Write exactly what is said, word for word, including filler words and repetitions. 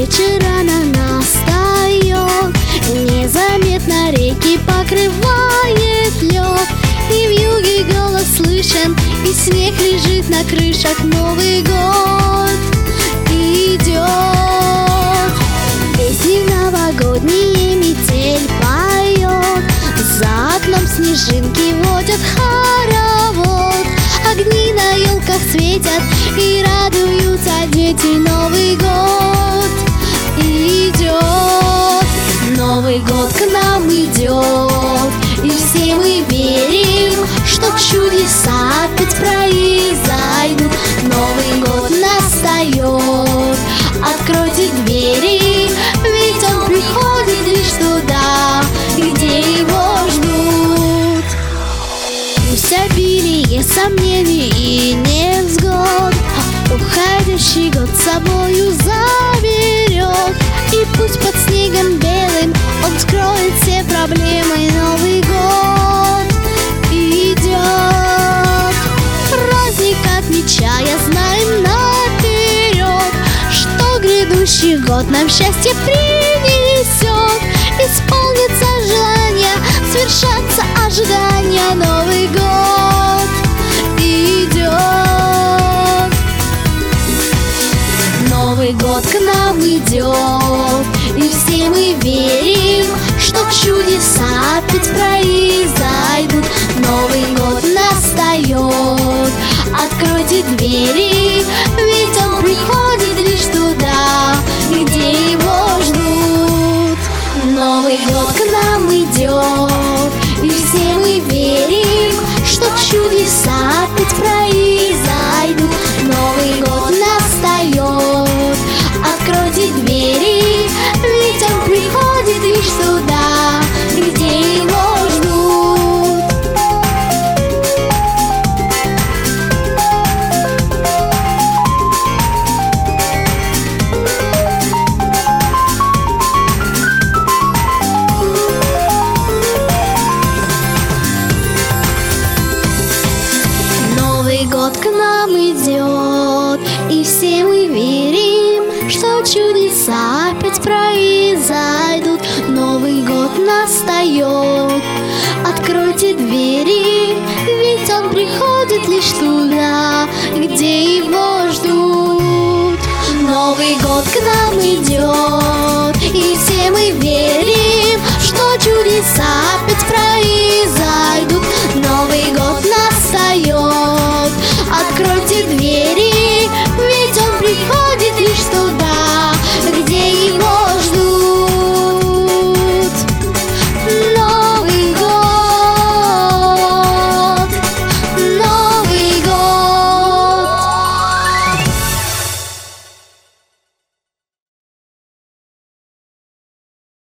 вечер рано настает, незаметно реки покрывает лед, и вьюги голос слышен, и снег лежит на крышах. Новый год идет, песни новогодние метель поет, за окном снежинки водят хоровод, огни на елках светят и радуются дети. Новый год идет, Новый год к нам идет, и все мы верим, что чудеса опять произойдут. Новый год настает, откройте двери, ведь он приходит лишь туда, где его ждут. Пусть обилие сомнений и невзгод уходящий год с собою заберет, и пусть под снегом белым он скроет все проблемы. Новый год идет, праздник отмечая, знаем наперед, что грядущий год нам счастье принесет. Исполнится желание, свершатся ожидания. Новый год идет, Новый год к нам идет, и все мы верим, что чудеса опять произойдут. Новый год настает, откройте двери, ведь он приходит лишь туда, где его ждут. Новый год к нам идет, и все мы верим, что чудеса опять произойдут. Новый год настает, откройте двери, ведь он приходит лишь туда, где его ждут. Новый год к нам идет, и все мы верим, что чудеса опять произойдут. Новый год настает, откройте двери, ведь он приходит лишь туда, где его ждут. Новый год к нам идет,